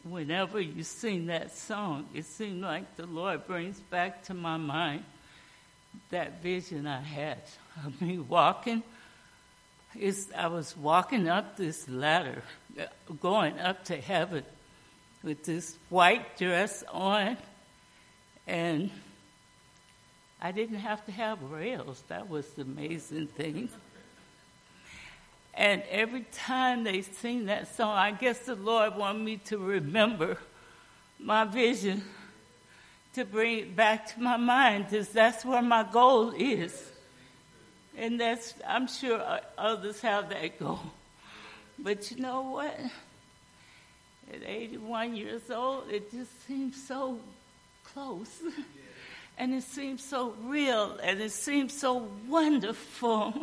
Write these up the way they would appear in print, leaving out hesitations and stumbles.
whenever you sing that song, it seems like the Lord brings back to my mind that vision I had of me walking. I was walking up this ladder, going up to heaven with this white dress on, and I didn't have to have rails. That was the amazing thing. And every time they sing that song, I guess the Lord wanted me to remember my vision, to bring it back to my mind, because that's where my goal is. And I'm sure others have that goal. But you know what? At 81 years old, it just seems so close. And it seems so real, and it seems so wonderful.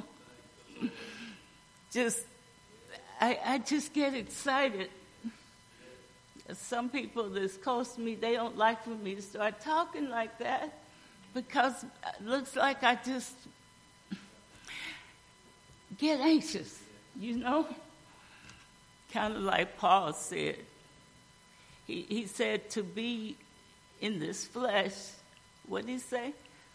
I just get excited. Some people that's close to me, they don't like for me to start talking like that, because it looks like I just get anxious, you know? Kind of like Paul said. He said to be in this flesh. What did he say?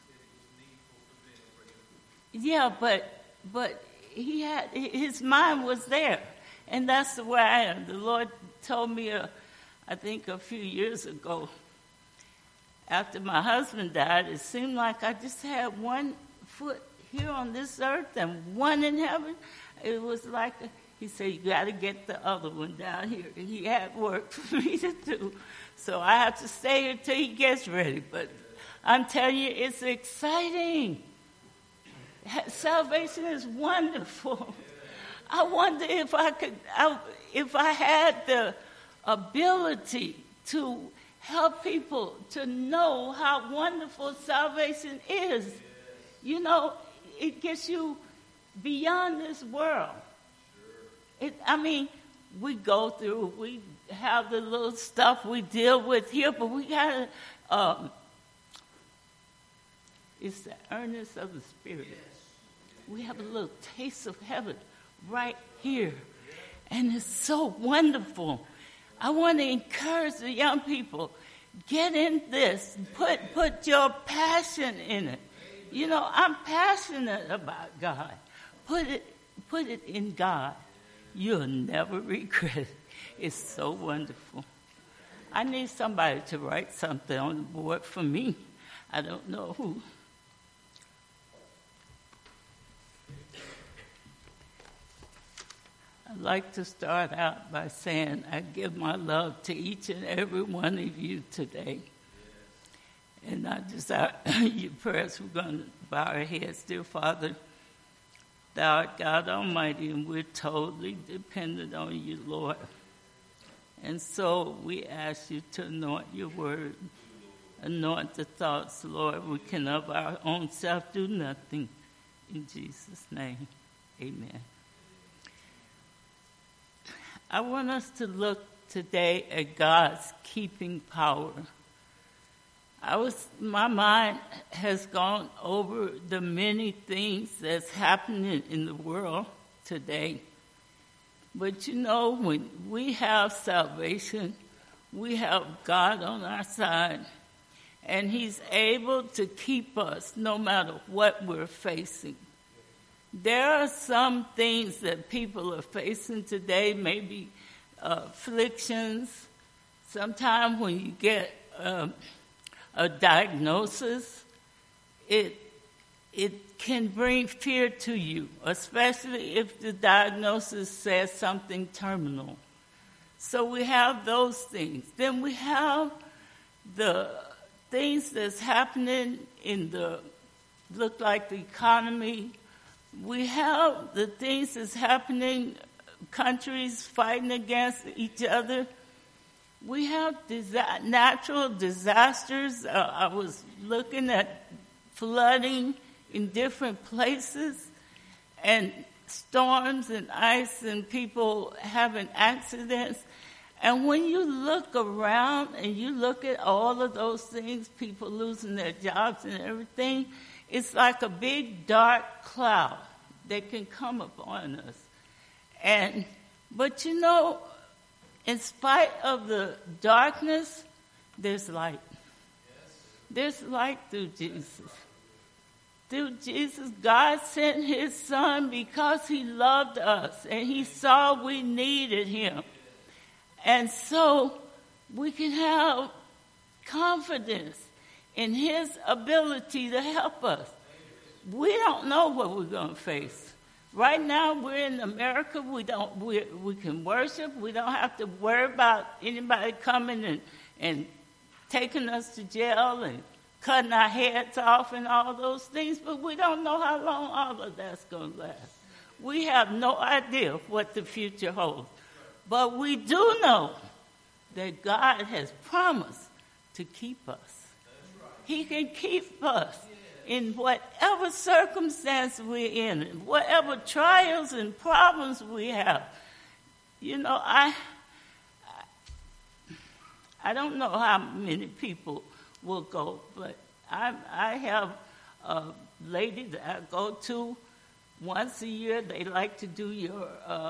Yeah, but he had, his mind was there, and that's the way I am. The Lord told me, I think a few years ago, after my husband died, it seemed like I just had one foot here on this earth and one in heaven. It was like, he said, you got to get the other one down here. He had work for me to do, so I have to stay here till he gets ready. But I'm telling you, it's exciting. Salvation is wonderful. I wonder if I had the ability to help people to know how wonderful salvation is. You know, it gets you beyond this world. We go through, we have the little stuff we deal with here, but we got to, it's the earnest of the Spirit. We have a little taste of heaven right here. And it's so wonderful. I want to encourage the young people, get in this. Put your passion in it. You know, I'm passionate about God. Put it in God. You'll never regret it. It's so wonderful. I need somebody to write something on the board for me. I don't know who. I'd like to start out by saying I give my love to each and every one of you today. And I desire your prayers. We're going to bow our heads. Dear Father, Thou art God Almighty, and we're totally dependent on you, Lord. And so we ask you to anoint your word, anoint the thoughts, Lord. We can of our own self do nothing. In Jesus' name, amen. I want us to look today at God's keeping power. My mind has gone over the many things that's happening in the world today. But you know, when we have salvation, we have God on our side, and He's able to keep us no matter what we're facing. There are some things that people are facing today, maybe afflictions. Sometimes when you get a diagnosis, it can bring fear to you, especially if the diagnosis says something terminal. So we have those things. Then we have the things that's happening in the economy. We have the things that's happening, countries fighting against each other. We have natural disasters. I was looking at flooding in different places, and storms and ice and people having accidents. And when you look around and you look at all of those things, people losing their jobs and everything, it's like a big dark cloud that can come upon us. But you know, in spite of the darkness, there's light. There's light through Jesus. Through Jesus, God sent his son because he loved us and he saw we needed him. And so we can have confidence in his ability to help us. We don't know what we're going to face. Right now, we're in America. We can worship. We don't have to worry about anybody coming and taking us to jail and cutting our heads off and all those things, but we don't know how long all of that's going to last. We have no idea what the future holds. But we do know that God has promised to keep us. He can keep us in whatever circumstance we're in, whatever trials and problems we have. You know, I don't know how many people will go, but I have a lady that I go to once a year. They like to do your,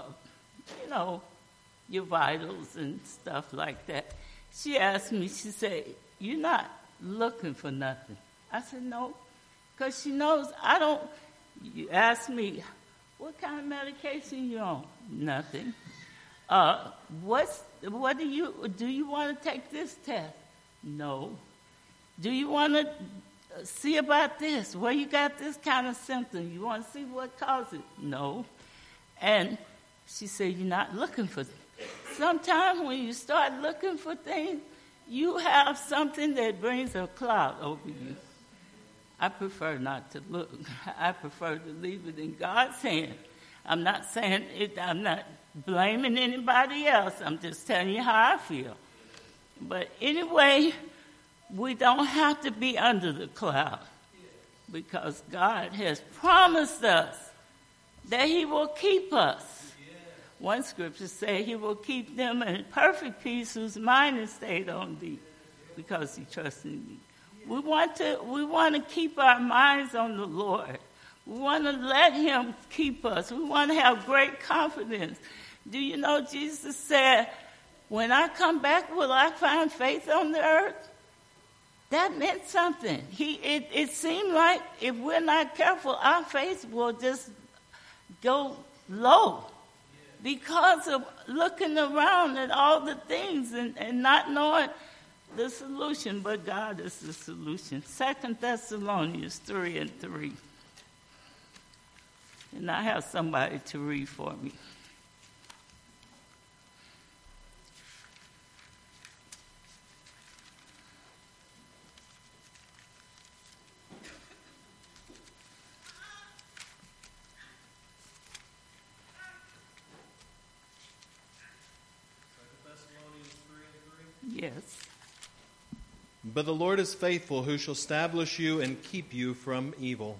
your vitals and stuff like that. She asked me, she said, "You're not looking for nothing?" I said, "No," because she knows I don't. You ask me, "What kind of medication you on?" "Nothing." What do you want to take this test?" "No." "Do you want to see about this? Well, you got this kind of symptom. You want to see what caused it?" "No." And she said, "You're not looking for them." Sometimes when you start looking for things, you have something that brings a cloud over you. I prefer not to look. I prefer to leave it in God's hand. I'm not saying it, I'm not blaming anybody else. I'm just telling you how I feel. But anyway, we don't have to be under the cloud because God has promised us that he will keep us. One scripture says he will keep them in perfect peace whose mind is stayed on thee because he trusts in thee. We want to keep our minds on the Lord. We want to let him keep us. We want to have great confidence. Do you know Jesus said, "When I come back, will I find faith on the earth?" That meant something. It seemed like if we're not careful, our faith will just go low because of looking around at all the things and not knowing the solution. But God is the solution. 2 Thessalonians 3:3. And I have somebody to read for me. Yes. "But the Lord is faithful, who shall establish you and keep you from evil."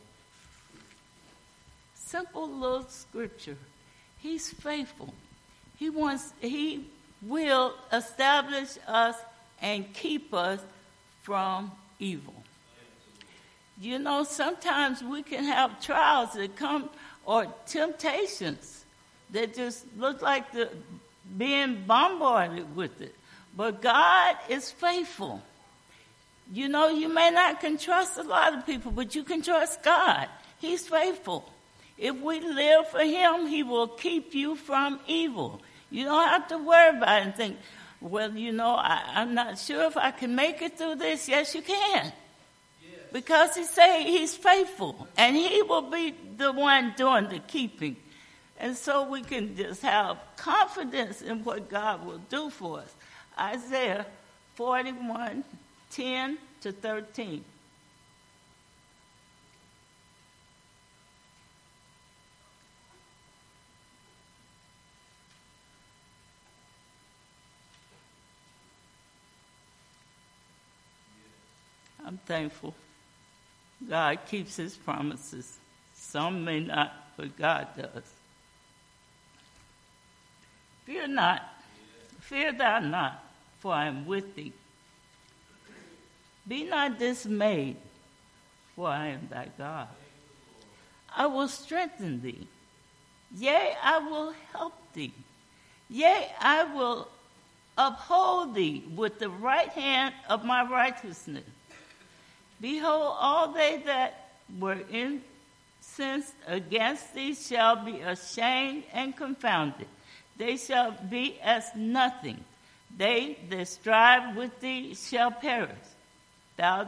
Simple little scripture. He's faithful. He will establish us and keep us from evil. You know, sometimes we can have trials that come or temptations that just look like being bombarded with it. But God is faithful. You know, you may not can trust a lot of people, but you can trust God. He's faithful. If we live for him, he will keep you from evil. You don't have to worry about it and think, well, you know, I'm not sure if I can make it through this. Yes, you can. Yes. Because he said he's faithful, and he will be the one doing the keeping. And so we can just have confidence in what God will do for us. Isaiah 41:10-13. I'm thankful. God keeps his promises. Some may not, but God does. "Fear not, fear thou not, for I am with thee. Be not dismayed, for I am thy God. I will strengthen thee. Yea, I will help thee. Yea, I will uphold thee with the right hand of my righteousness. Behold, all they that were incensed against thee shall be ashamed and confounded. They shall be as nothing. They that strive with thee shall perish. Thou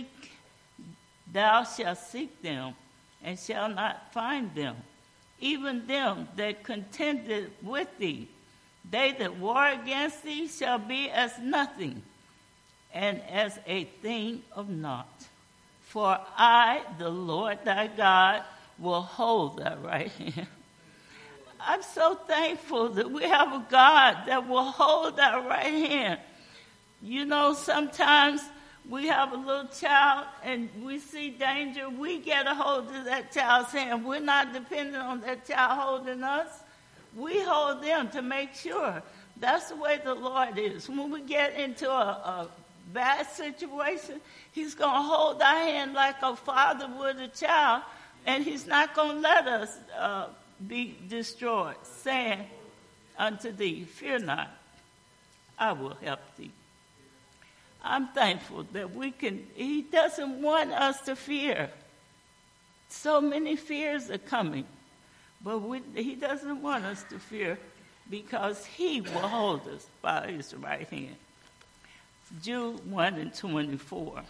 shalt seek them, and shalt not find them. Even them that contended with thee, they that war against thee shall be as nothing, and as a thing of naught. For I, the Lord thy God, will hold thy right hand. I'm so thankful that we have a God that will hold our right hand. You know, sometimes we have a little child and we see danger. We get a hold of that child's hand. We're not dependent on that child holding us. We hold them to make sure. That's the way the Lord is. When we get into a bad situation, he's going to hold our hand like a father would a child, and he's not going to let us be destroyed, saying unto thee, fear not, I will help thee. I'm thankful that he doesn't want us to fear. So many fears are coming, but he doesn't want us to fear because he will hold us by his right hand. Jude 1:24.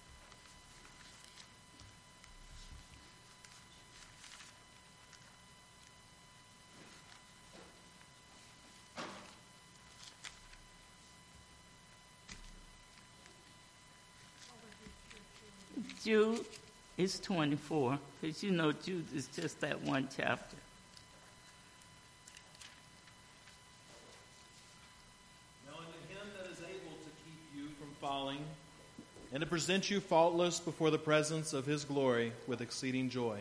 Jude is 24, because you know Jude is just that one chapter. Now unto him that is able to keep you from falling, and to present you faultless before the presence of his glory with exceeding joy.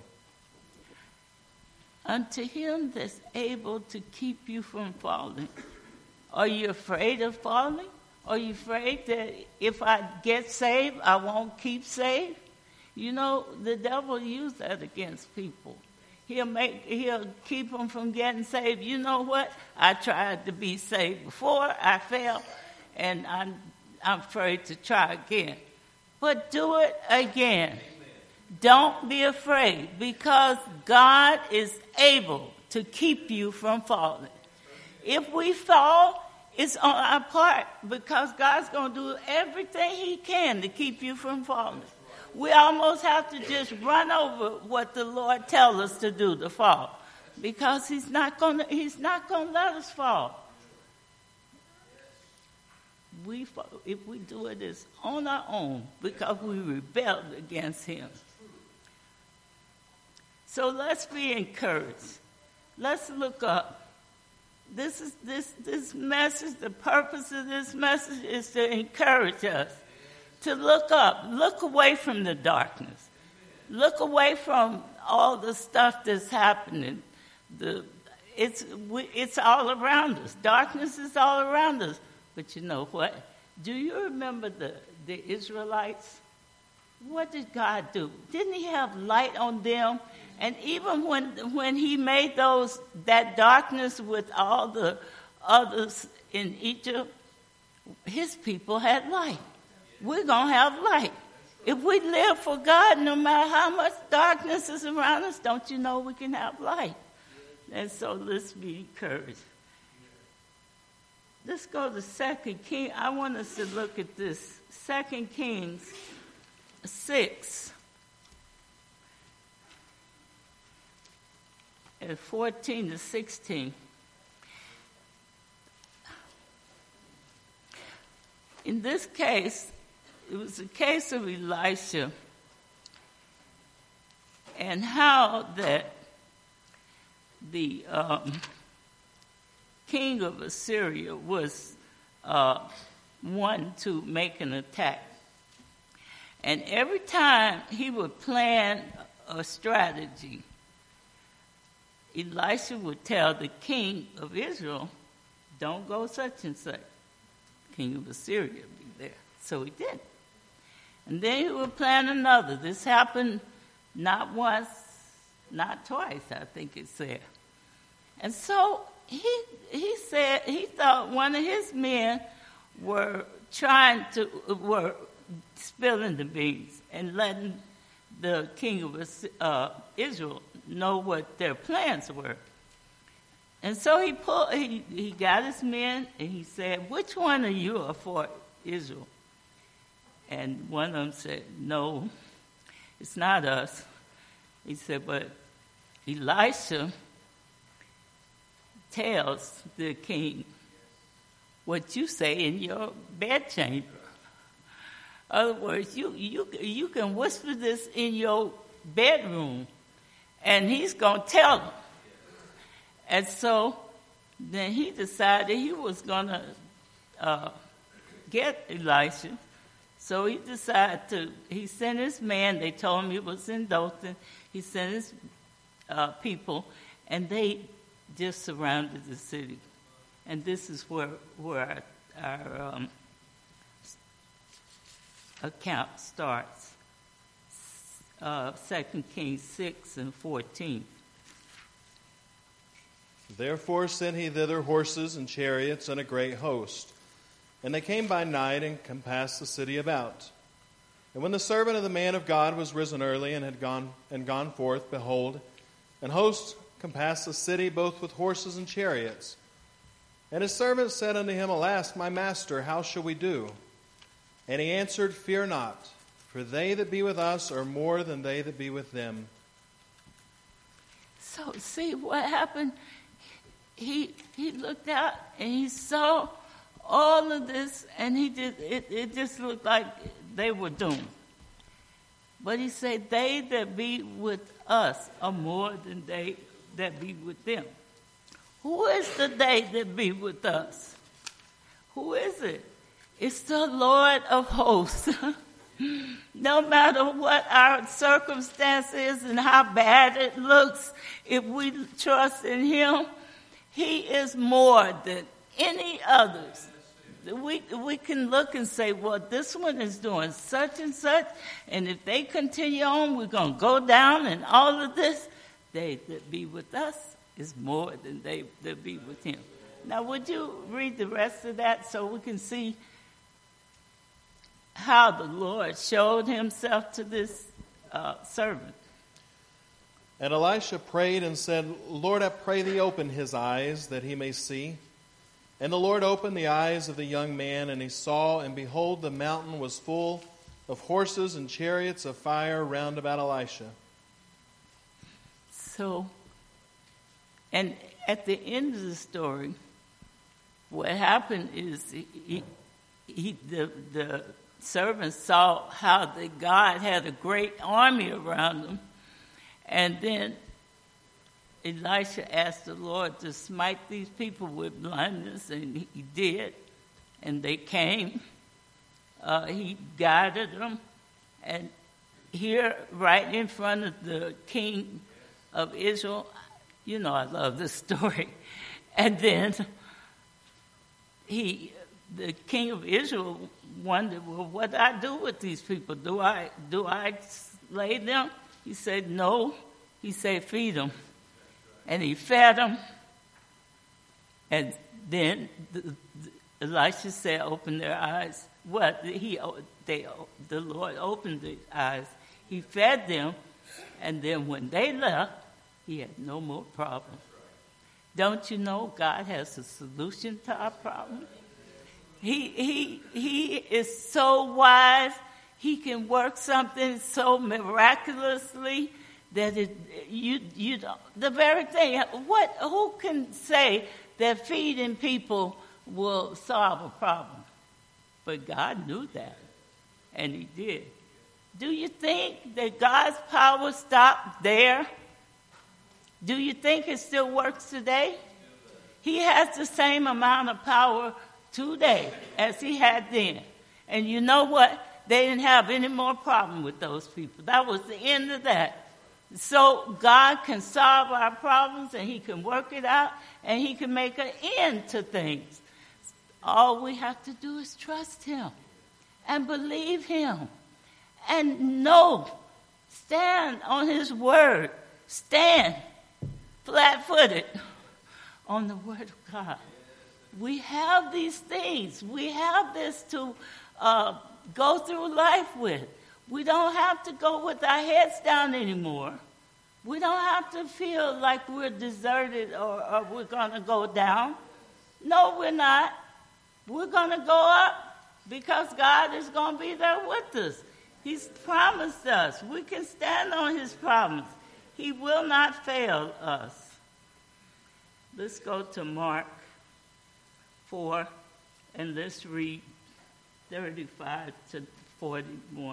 Unto him that's able to keep you from falling. Are you afraid of falling? Are you afraid that if I get saved, I won't keep saved? You know, the devil uses that against people. He'll keep them from getting saved. You know what? I tried to be saved before, I failed, and I'm afraid to try again. But do it again. Amen. Don't be afraid, because God is able to keep you from falling. If we fall, it's on our part, because God's going to do everything he can to keep you from falling. We almost have to just run over what the Lord tells us to do to fall, because he's not going to let us fall. If we do it, it's on our own, because we rebelled against him. So let's be encouraged. Let's look up. This message, the purpose of this message is to encourage us to look up, look away from the darkness, look away from all the stuff that's happening. It's all around us. Darkness is all around us. But you know what? Do you remember the Israelites? What did God do? Didn't he have light on them? And even when he made that darkness with all the others in Egypt, his people had light. We're going to have light. If we live for God, no matter how much darkness is around us, don't you know we can have light? And so let's be encouraged. Let's go to 2 Kings. I want us to look at this. 2 Kings 6. And 14 to 16. In this case, it was a case of Elisha and how that the king of Assyria was one to make an attack. And every time he would plan a strategy, Elisha would tell the king of Israel, don't go such and such. King of Assyria would be there. So he did. And then he would plan another. This happened not once, not twice, I think it said. And so he said he thought one of his men were spilling the beans and letting the king of Israel know what their plans were. And so he got his men and he said, "Which one of you are for Israel?" And one of them said, "No, it's not us." He said, "But Elisha tells the king what you say in your bedchamber. In other words, you can whisper this in your bedroom, and he's going to tell him." And so then he decided he was going to get Elisha. So he decided he sent his man. They told him he was in Dothan. He sent his people, and they just surrounded the city. And this is where our account starts. 2 Kings 6 and 14. Therefore sent he thither horses and chariots and a great host. And they came by night and compassed the city about. And when the servant of the man of God was risen early and had gone forth, behold, an host compassed the city both with horses and chariots. And his servant said unto him, "Alas, my master, how shall we do?" And he answered, "Fear not, for they that be with us are more than they that be with them." So see what happened? He looked out and he saw all of this, and it just looked like they were doomed. But he said, "They that be with us are more than they that be with them." Who is the they that be with us? Who is it? It's the Lord of hosts. No matter what our circumstance is and how bad it looks, if we trust in him, he is more than any others. We can look and say, well, this one is doing such and such, and if they continue on, we're going to go down and all of this. They that be with us is more than they that be with him. Now, would you read the rest of that so we can see how the Lord showed himself to this servant? And Elisha prayed and said, "Lord, I pray thee, open his eyes, that he may see." And the Lord opened the eyes of the young man, and he saw, and behold, the mountain was full of horses and chariots of fire round about Elisha. So, and at the end of the story, what happened is the servant saw how that God had a great army around him. And then Elisha asked the Lord to smite these people with blindness, and he did. And they came. He guided them. And here, right in front of the king of Israel, you know I love this story. And then the king of Israel wondered, well, what do I do with these people? Do I slay them? He said, no. He said, feed them. And he fed them. And then Elisha said, open their eyes. Well, the Lord opened their eyes. He fed them. And then when they left, he had no more problem. Don't you know God has a solution to our problem? He is so wise. He can work something so miraculously that you don't, the very thing. Who can say that feeding people will solve a problem? But God knew that, and he did. Do you think that God's power stopped there? Do you think it still works today? He has the same amount of power today as he had then. And you know what? They didn't have any more problem with those people. That was the end of that. So God can solve our problems, and he can work it out, and he can make an end to things. All we have to do is trust him and believe him and know, stand on his word, stand flat-footed on the Word of God. We have these things. We have this to go through life with. We don't have to go with our heads down anymore. We don't have to feel like we're deserted or we're going to go down. No, we're not. We're going to go up because God is going to be there with us. He's promised us. We can stand on his promise. He will not fail us. Let's go to Mark 4, and let's read 35 to 41.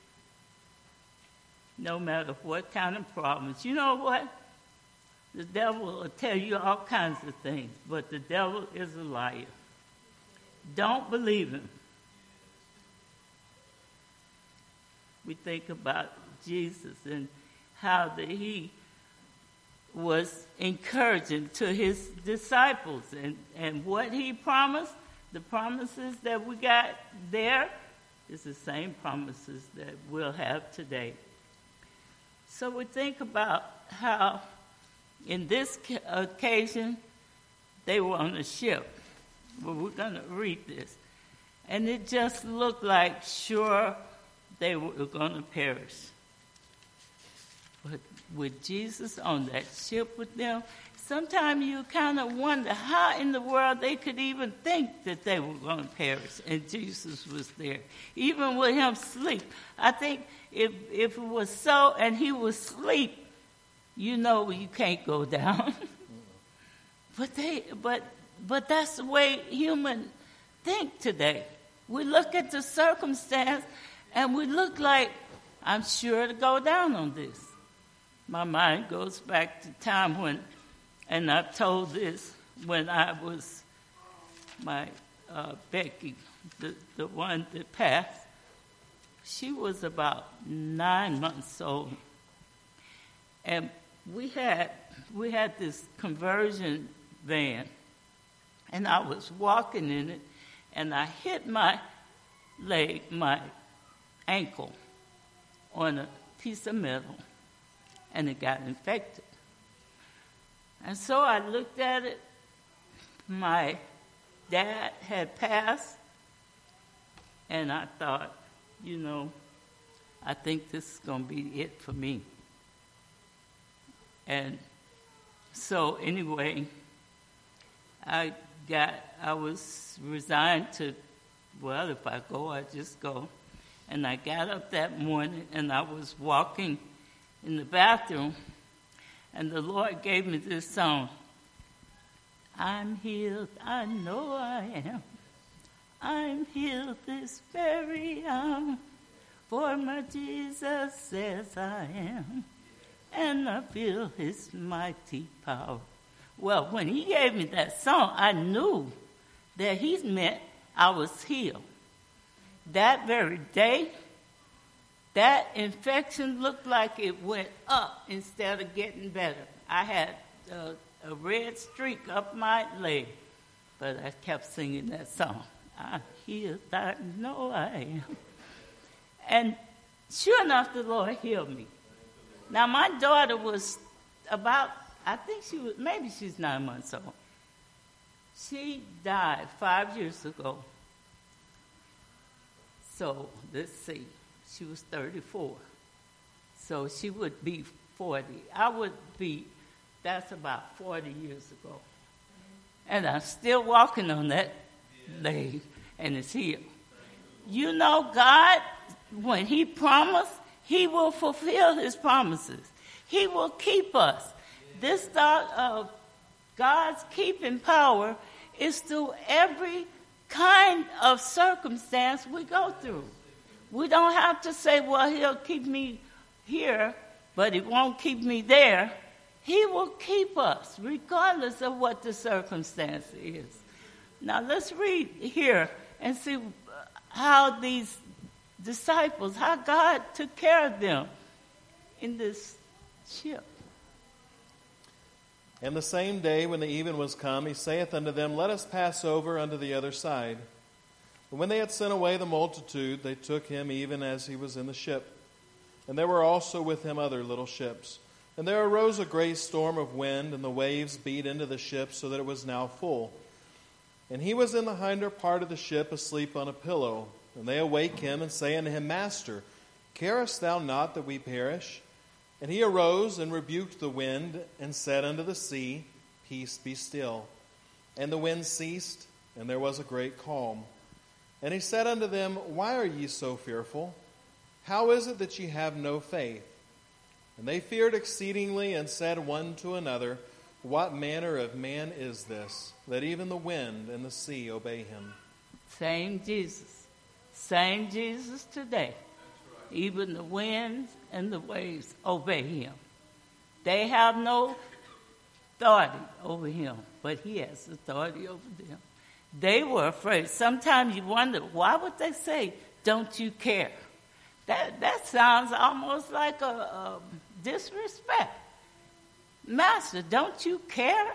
No matter what kind of problems. You know what? The devil will tell you all kinds of things, but the devil is a liar. Don't believe him. We think about Jesus and how that he was encouraging to his disciples and what he promised. The promises that we got there is the same promises that we'll have today. So we think about how in this occasion they were on a ship. Well, we're going to read this. And it just looked like sure they were going to perish. But with Jesus on that ship with them, sometimes you kind of wonder how in the world they could even think that they were going to perish and Jesus was there. Even with him asleep. I think if it was so and he was asleep, you know you can't go down. But that's the way humans think today. We look at the circumstance and we look like, I'm sure to go down on this. My mind goes back to time when, and I've told this, when I was my Becky, the one that passed, she was about 9 months old. And we had this conversion van, and I was walking in it, and I hit my leg, my ankle, on a piece of metal, and it got infected. And so I looked at it. My dad had passed, and I thought, I think this is going to be it for me. And so anyway, I was resigned to, well, if I go, I just go. And I got up that morning, and I was walking in the bathroom, and the Lord gave me this song. I'm healed, I know I am. I'm healed this very hour, for my Jesus says I am, and I feel his mighty power. Well, when he gave me that song, I knew that he meant I was healed. That very day, that infection looked like it went up instead of getting better. I had a red streak up my leg, but I kept singing that song. I'm healed, I know I am. And sure enough, the Lord healed me. Now, my daughter was about, I think maybe she's 9 months old. She died 5 years ago. So, let's see. She was 34. So, she would be 40. That's about 40 years ago. And I'm still walking on that leg, and it's healed. You know, God, when he promised, he will fulfill his promises. He will keep us. This thought of God's keeping power is through every kind of circumstance we go through. We don't have to say, well, he'll keep me here, but he won't keep me there. He will keep us regardless of what the circumstance is. Now let's read here and see how these disciples, how God took care of them in this ship. And the same day when the even was come, he saith unto them, Let us pass over unto the other side. And when they had sent away the multitude, they took him even as he was in the ship. And there were also with him other little ships. And there arose a great storm of wind, and the waves beat into the ship so that it was now full. And he was in the hinder part of the ship, asleep on a pillow. And they awake him, and say unto him, Master, carest thou not that we perish? And he arose and rebuked the wind, and said unto the sea, Peace, be still. And the wind ceased, and there was a great calm. And he said unto them, Why are ye so fearful? How is it that ye have no faith? And they feared exceedingly, and said one to another, What manner of man is this, that even the wind and the sea obey him? Same Jesus. Same Jesus today. Even the winds and the waves obey him. They have no authority over him, but he has authority over them. They were afraid. Sometimes you wonder, why would they say, don't you care? That sounds almost like a disrespect. Master, don't you care?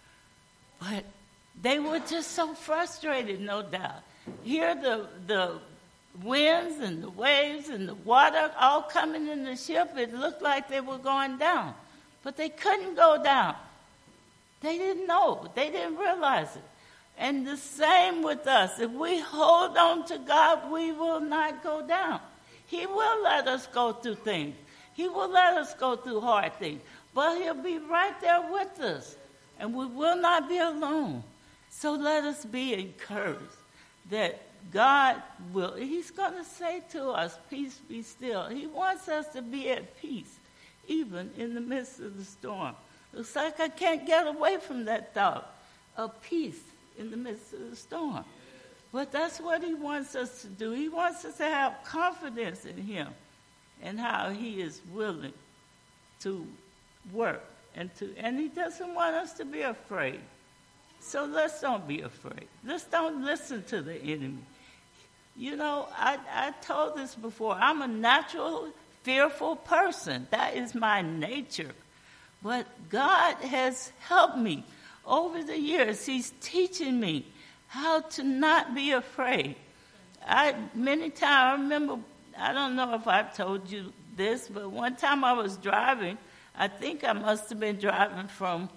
But they were just so frustrated, no doubt. Here the winds and the waves and the water all coming in the ship, it looked like they were going down. But they couldn't go down. They didn't know. They didn't realize it. And the same with us. If we hold on to God, we will not go down. He will let us go through things. He will let us go through hard things. But he'll be right there with us. And we will not be alone. So let us be encouraged that God will, he's going to say to us, peace be still. He wants us to be at peace, even in the midst of the storm. Looks like I can't get away from that thought of peace in the midst of the storm. But that's what he wants us to do. He wants us to have confidence in him and how he is willing to work. And he doesn't want us to be afraid. So let's don't be afraid. Let's don't listen to the enemy. You know, I told this before. I'm a natural, fearful person. That is my nature. But God has helped me over the years. He's teaching me how to not be afraid. Many times, I remember, I don't know if I've told you this, but one time I was driving. I think I must have been driving from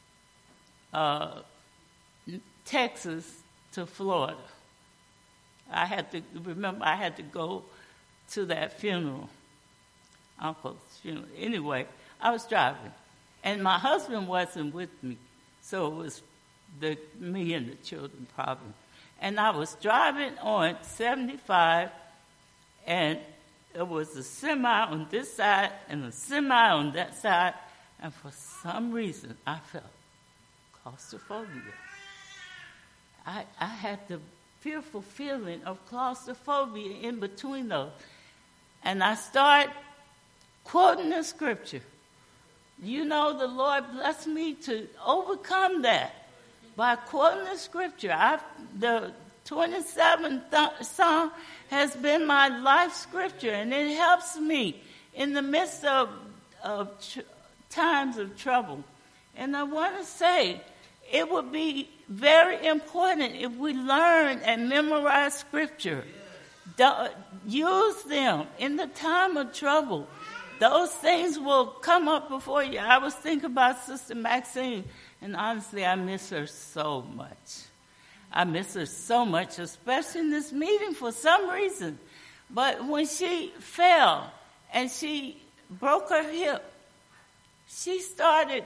Texas to Florida. I had to go to that funeral, uncle's funeral. Anyway, I was driving, and my husband wasn't with me, so it was me and the children probably. And I was driving on 75, and it was a semi on this side and a semi on that side, and for some reason I felt claustrophobia. I had the fearful feeling of claustrophobia in between those. And I start quoting the scripture. You know, the Lord blessed me to overcome that by quoting the scripture. The 27th Psalm has been my life scripture, and it helps me in the midst of times of trouble. And I want to say, it would be very important if we learn and memorize scripture. Use them in the time of trouble. Those things will come up before you. I was thinking about Sister Maxine, and honestly, I miss her so much. I miss her so much, especially in this meeting for some reason. But when she fell and she broke her hip, she started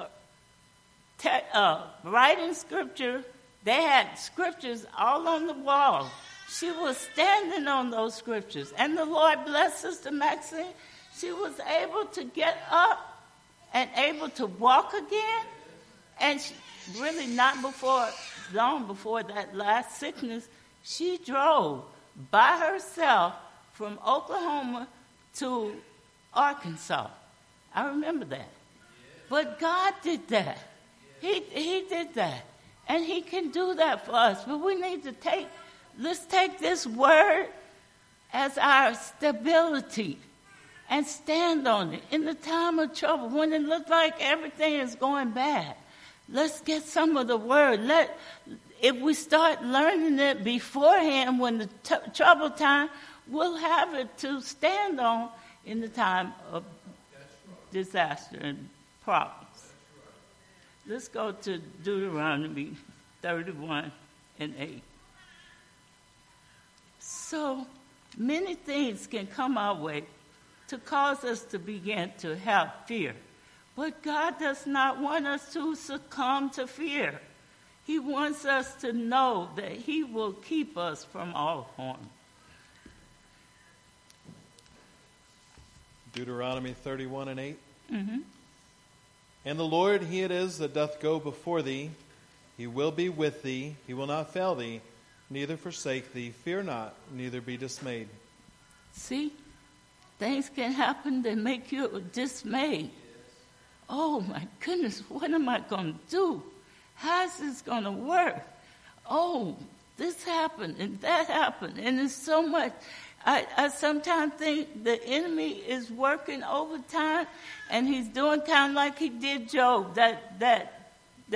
writing scripture. They had scriptures all on the wall. She was standing on those scriptures. And the Lord blessed Sister Maxine. She was able to get up and able to walk again. And she, really not long before that last sickness, she drove by herself from Oklahoma to Arkansas. I remember that. But God did that. He did that. And he can do that for us. But we need to let's take this word as our stability and stand on it in the time of trouble when it looks like everything is going bad. Let's get some of the word. If we start learning it beforehand when the trouble time, we'll have it to stand on in the time of disaster and problems. Let's go to Deuteronomy 31 and 8. So many things can come our way to cause us to begin to have fear. But God does not want us to succumb to fear. He wants us to know that he will keep us from all harm. Deuteronomy 31 and 8. Mm-hmm. And the Lord, he it is that doth go before thee. He will be with thee. He will not fail thee, neither forsake thee. Fear not, neither be dismayed. See, things can happen that make you dismayed. Oh my goodness, what am I going to do? How's this going to work? Oh, this happened and that happened. And there's so much. I sometimes think the enemy is working overtime, and he's doing kind of like he did Job, that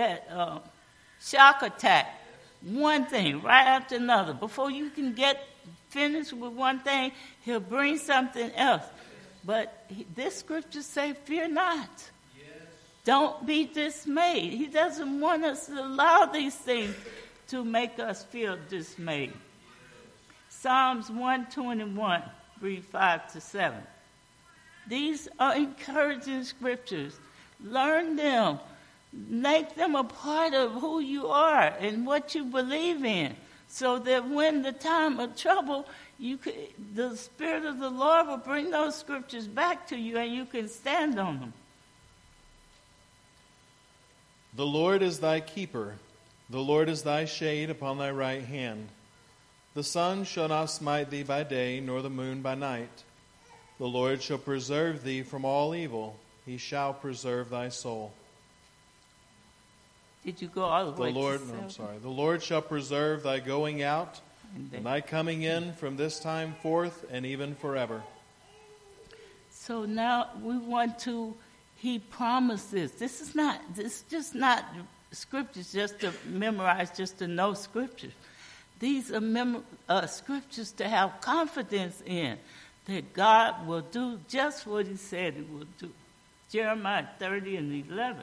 shock attack. One thing right after another. Before you can get finished with one thing, he'll bring something else. But this scripture say, fear not. Don't be dismayed. He doesn't want us to allow these things to make us feel dismayed. Psalms 121, read 5-7. These are encouraging scriptures. Learn them. Make them a part of who you are and what you believe in, so that when the time of trouble, the Spirit of the Lord will bring those scriptures back to you and you can stand on them. The Lord is thy keeper. The Lord is thy shade upon thy right hand. The sun shall not smite thee by day, nor the moon by night. The Lord shall preserve thee from all evil. He shall preserve thy soul. Did you go all the way to 7? The Lord shall preserve thy going out and thy coming in from this time forth and even forever. So now we want to, he promised this. This is just not scriptures just to memorize, just to know scriptures. These are scriptures to have confidence in, that God will do just what he said he will do. Jeremiah 30 and 11.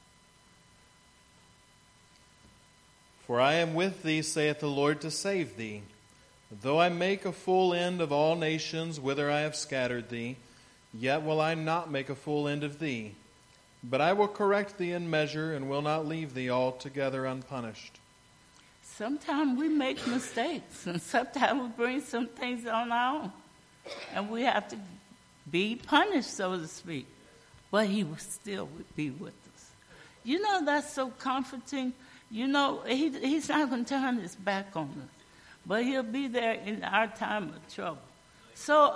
For I am with thee, saith the Lord, to save thee. Though I make a full end of all nations whither I have scattered thee, yet will I not make a full end of thee. But I will correct thee in measure, and will not leave thee altogether unpunished. Sometimes we make mistakes, and sometimes we bring some things on our own. And we have to be punished, so to speak. But he will still be with us. You know, that's so comforting. You know, he's not going to turn his back on us. But he'll be there in our time of trouble. So,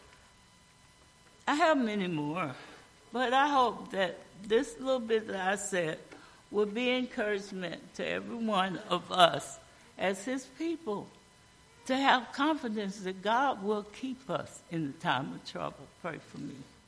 I have many more. But I hope that this little bit that I said will be encouragement to every one of us as his people to have confidence that God will keep us in the time of trouble. Pray for me.